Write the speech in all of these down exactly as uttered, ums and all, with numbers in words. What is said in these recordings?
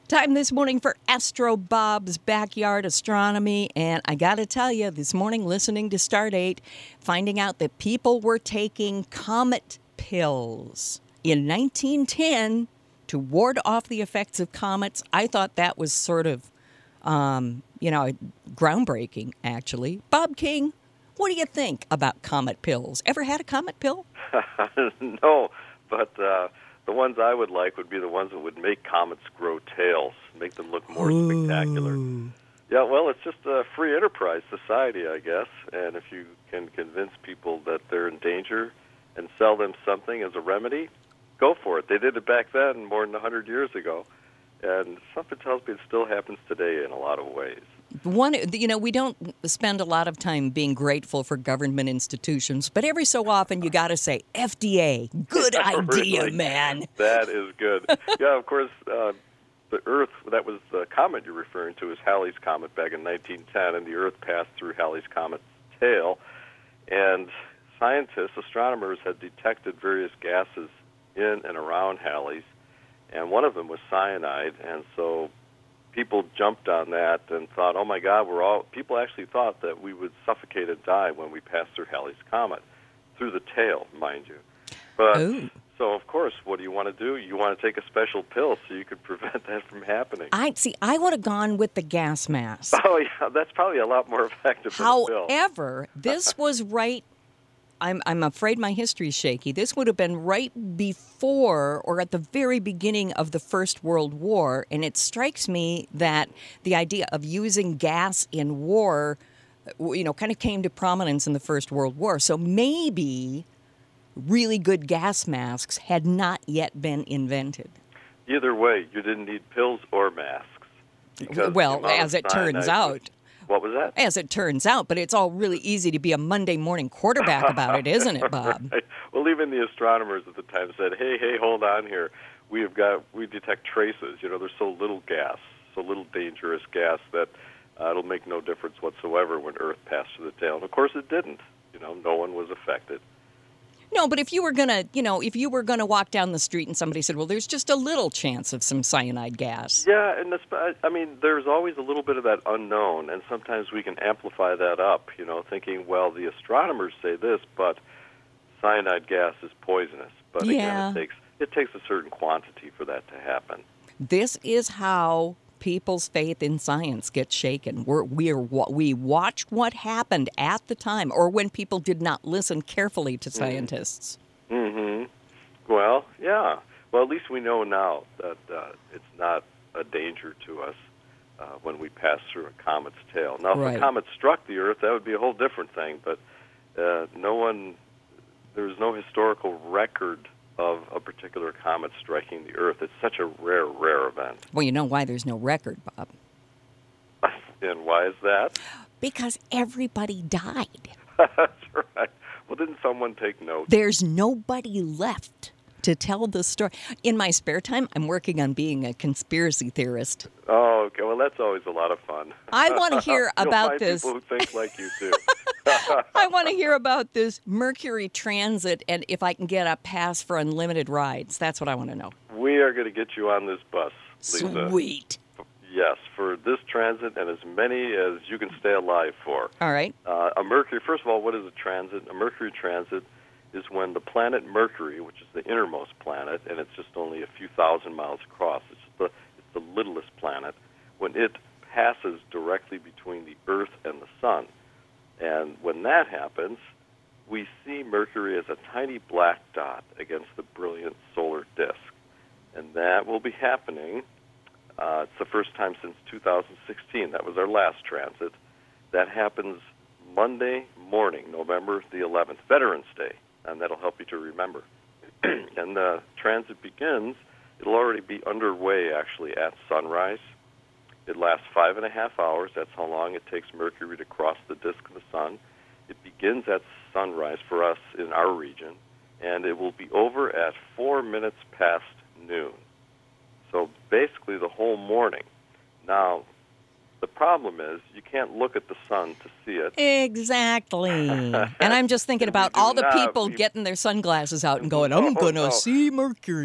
Time this morning for Astro Bob's Backyard Astronomy. And I got to tell you, this morning listening to Stardate, finding out that people were taking comet pills in nineteen ten to ward off the effects of comets. I thought that was sort of, um, you know, groundbreaking, actually. Bob King, what do you think about comet pills? Ever had a comet pill? No, but uh, the ones I would like would be the ones that would make comets grow tails, make them look more Ooh. spectacular. Yeah, well, it's just a free enterprise society, I guess, and if you can convince people that they're in danger and sell them something as a remedy, go for it. They did it back then more than one hundred years ago, and something tells me it still happens today in a lot of ways. One, you know, we don't spend a lot of time being grateful for government institutions, but every so often you got to say, F D A, good idea, Really? Man. That is good. Yeah, of course, uh, the Earth, that was the comet you're referring to, is Halley's Comet back in nineteen ten, and the Earth passed through Halley's Comet's tail, and scientists, astronomers, had detected various gases in and around Halley's, and one of them was cyanide, and so people jumped on that and thought, oh my God, we're all, people actually thought that we would suffocate and die when we passed through Halley's Comet, through the tail, mind you. But, Ooh. So of course, what do you want to do? You want to take a special pill so you could prevent that from happening. I see, I would have gone with the gas mask. Oh yeah, that's probably a lot more effective than a pill. However, this was right, I'm, I'm afraid my history's shaky. This would have been right before or at the very beginning of the First World War, and it strikes me that the idea of using gas in war, you know, kind of came to prominence in the First World War. So maybe really good gas masks had not yet been invented. Either way, you didn't need pills or masks. because Well, the amount as of it turns cyanide out. was- What was that? As it turns out, but it's all really easy to be a Monday morning quarterback about it, isn't it, Bob? Right. Well, even the astronomers at the time said, "Hey, hey, hold on here. We have got we detect traces. You know, there's so little gas, so little dangerous gas that uh, it'll make no difference whatsoever when Earth passed through the tail." And of course, it didn't. You know, no one was affected. No, but if you were gonna, you know, if you were gonna walk down the street and somebody said, "Well, there's just a little chance of some cyanide gas." Yeah, and the, I mean, there's always a little bit of that unknown, and sometimes we can amplify that up. You know, thinking, well, the astronomers say this, but cyanide gas is poisonous. But Yeah. again, it takes it takes a certain quantity for that to happen. This is how people's faith in science gets shaken. We're, we're, we watched what happened at the time, or when people did not listen carefully to scientists. Mm-hmm. Well, yeah. Well, at least we know now that uh, it's not a danger to us uh, when we pass through a comet's tail. Now, if Right. a comet struck the Earth, that would be a whole different thing. But uh, no one, there's no historical record of a particular comet striking the Earth. It's such a rare, rare event. Well, you know why there's no record, Bob? And why is that? Because everybody died. That's right. Well, didn't someone take notes? There's nobody left to tell the story. In my spare time, I'm working on being a conspiracy theorist. Oh, okay. Well, that's always a lot of fun. I want to hear You'll about find this. people who think like you too. I want to hear about this Mercury transit and if I can get a pass for unlimited rides. That's what I want to know. We are going to get you on this bus, Lisa. Sweet. Yes, for this transit and as many as you can stay alive for. All right. Uh, a Mercury, first of all, what is a transit? A Mercury transit is when the planet Mercury, which is the innermost planet, and it's just only a few thousand miles across, it's the, it's the littlest planet, when it passes directly between the Earth and the Sun. And when that happens, we see Mercury as a tiny black dot against the brilliant solar disk. And that will be happening. Uh, it's the first time since two thousand sixteen. That was our last transit. That happens Monday morning, November the eleventh, Veterans Day. And that'll help you to remember. And the transit begins. It'll already be underway, actually, at sunrise. It lasts five and a half hours. That's how long it takes Mercury to cross the disk of the sun. It begins at sunrise for us in our region, and it will be over at four minutes past noon. So basically the whole morning. Now, the problem is you can't look at the sun to see it. Exactly. And I'm just thinking We about do all the not. people We- getting their sunglasses out and going, I'm Oh, going to no. see Mercury.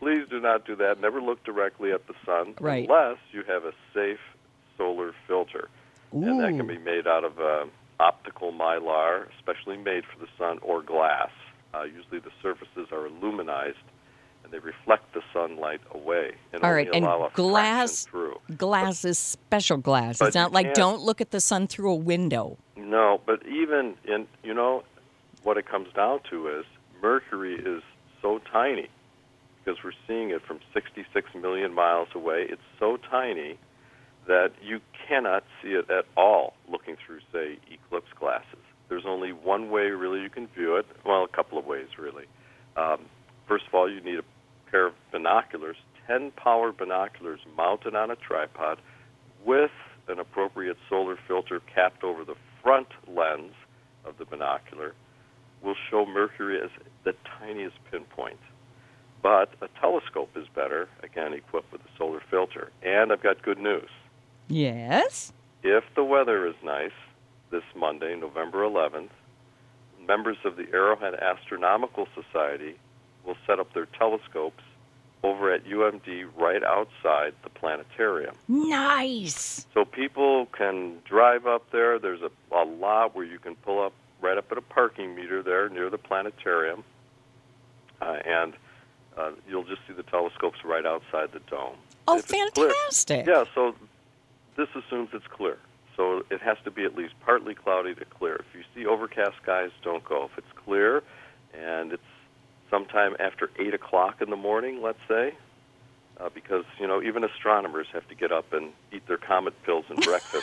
please do not do that. Never look directly at the sun right. unless you have a safe solar filter. Ooh. And that can be made out of uh, optical mylar, especially made for the sun, or glass. Uh, usually the surfaces are aluminized, and they reflect the sunlight away and All only right, and allow a glass, fraction through. glass is special glass. But It's not you like can't- don't look at the sun through a window. No, but even in, you know, what it comes down to is mercury is so tiny, because we're seeing it from sixty-six million miles away. It's so tiny that you cannot see it at all looking through, say, eclipse glasses. There's only one way, really, you can view it. Well, a couple of ways, really. Um, first of all, you need a pair of binoculars, ten-power binoculars mounted on a tripod with an appropriate solar filter capped over the front lens of the binocular. Will show mercury as the tiniest pinpoint. But a telescope is better, again, equipped with a solar filter. And I've got good news. Yes? If the weather is nice this Monday, November eleventh, members of the Arrowhead Astronomical Society will set up their telescopes over at U M D right outside the planetarium. Nice. So people can drive up there. There's a, a lot where you can pull up right up at a parking meter there near the planetarium, uh, and uh, you'll just see the telescopes right outside the dome. Oh, If it's clear- fantastic. Yeah, so this assumes it's clear. So it has to be at least partly cloudy to clear. If you see overcast skies, don't go. If it's clear and it's sometime after eight o'clock in the morning, let's say, uh, because, you know, even astronomers have to get up and eat their comet pills and breakfast.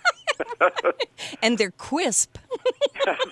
And they're crisp. That's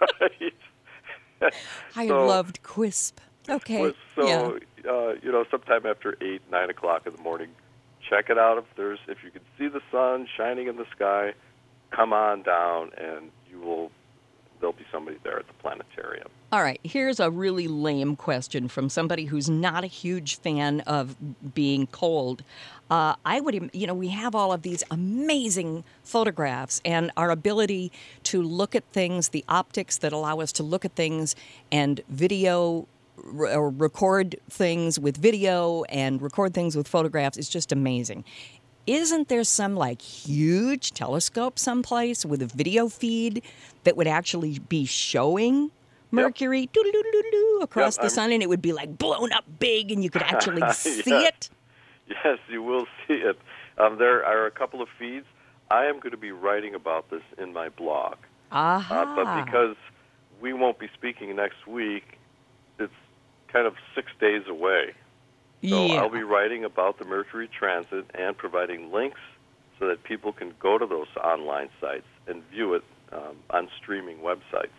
right. I So- loved crisp. Okay. So, yeah. uh, you know, sometime after eight, nine o'clock in the morning, check it out. If there's, if you can see the sun shining in the sky, come on down, and you will. There'll be somebody there at the planetarium. All right, here's a really lame question from somebody who's not a huge fan of being cold. Uh, I would, im- you know, we have all of these amazing photographs, and our ability to look at things, the optics that allow us to look at things and video r- or record things with video and record things with photographs is just amazing. Isn't there some like huge telescope someplace with a video feed that would actually be showing Mercury doo-doo-doo-doo-doo, across Yep, the I'm- sun, and it would be like blown up big and you could actually see Yes. it? Yes, you will see it. Um, there are a couple of feeds. I am going to be writing about this in my blog. Aha. Uh, but because we won't be speaking next week, it's kind of six days away. So yeah. I'll be writing about the Mercury transit and providing links so that people can go to those online sites and view it um, on streaming websites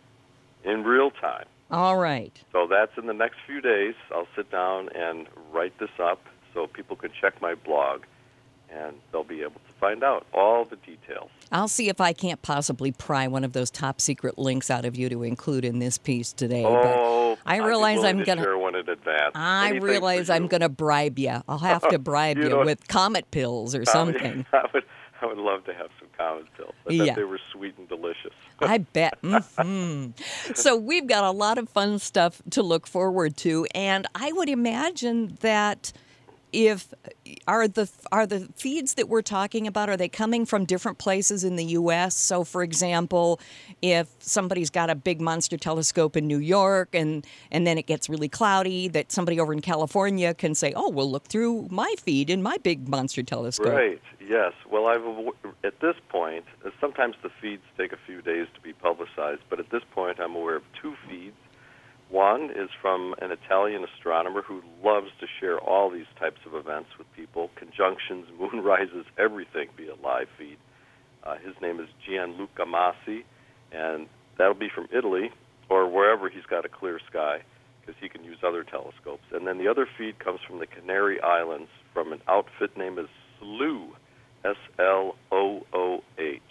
in real time. All right. So that's in the next few days. I'll sit down and write this up so people can check my blog, and they'll be able to find out all the details. I'll see if I can't possibly pry one of those top secret links out of you to include in this piece today. Oh, but I I'd be realize willing I'm to gonna. share one in advance. I Anything realize for I'm you. going to bribe you. I'll have to bribe You you, know- with comet pills or something. I would, I would love to have some comet pills. I Yeah. bet they were sweet and delicious. I bet. hmm So we've got a lot of fun stuff to look forward to, and I would imagine that if are the are the feeds that we're talking about, are they coming from different places in the U S? So, for example, if somebody's got a big monster telescope in New York, and and then it gets really cloudy, that somebody over in California can say, "Oh, we'll look through my feed in my big monster telescope." Right. Yes. Well, I've at this point, uh, sometimes the feeds take a few days to be publicized, but at this point, I'm aware of two feeds. One is from an Italian astronomer who loves to share all these types of events with people, conjunctions, moon rises, everything via live feed. Uh, his name is Gianluca Massi, and that'll be from Italy or wherever he's got a clear sky, because he can use other telescopes. And then the other feed comes from the Canary Islands from an outfit named as S L O O, S L O O H.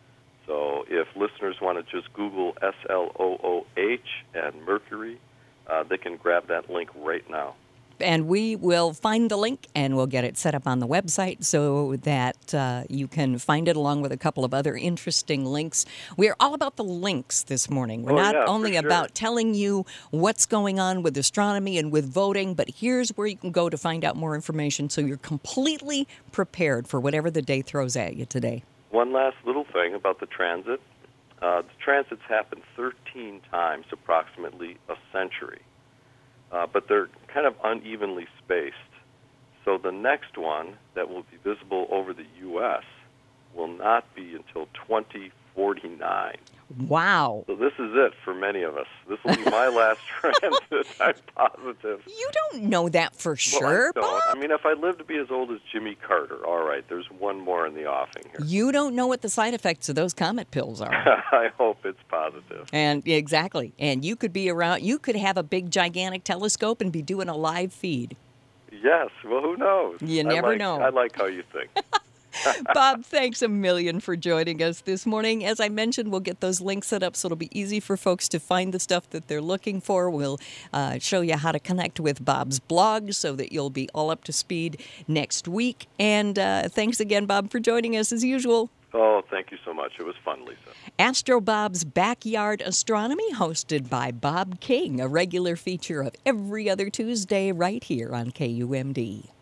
So if listeners want to just Google S L O O H and Mercury, uh, they can grab that link right now. And we will find the link and we'll get it set up on the website so that uh, you can find it along with a couple of other interesting links. We're all about the links this morning. We're Oh, not yeah, for only sure. about telling you what's going on with astronomy and with voting, but here's where you can go to find out more information so you're completely prepared for whatever the day throws at you today. One last little thing about the transit. Uh, the transits happen thirteen times, approximately a century. Uh, but they're kind of unevenly spaced. So the next one that will be visible over the U S will not be until twenty forty-nine. Wow. So this is it for many of us. This will be my last transit, I'm positive. You don't know that for sure, well, I don't. Bob. I mean, if I live to be as old as Jimmy Carter, all right, there's one more in the offing here. You don't know what the side effects of those comet pills are. I hope it's positive. And exactly. And you could be around, you could have a big, gigantic telescope and be doing a live feed. Yes, well, who knows? You I never like, know. I like how you think. Bob, thanks a million for joining us this morning. As I mentioned, we'll get those links set up so it'll be easy for folks to find the stuff that they're looking for. We'll uh, show you how to connect with Bob's blog so that you'll be all up to speed next week. And uh, thanks again, Bob, for joining us as usual. Oh, thank you so much. It was fun, Lisa. Astro Bob's Backyard Astronomy, hosted by Bob King, a regular feature of every other Tuesday right here on K U M D.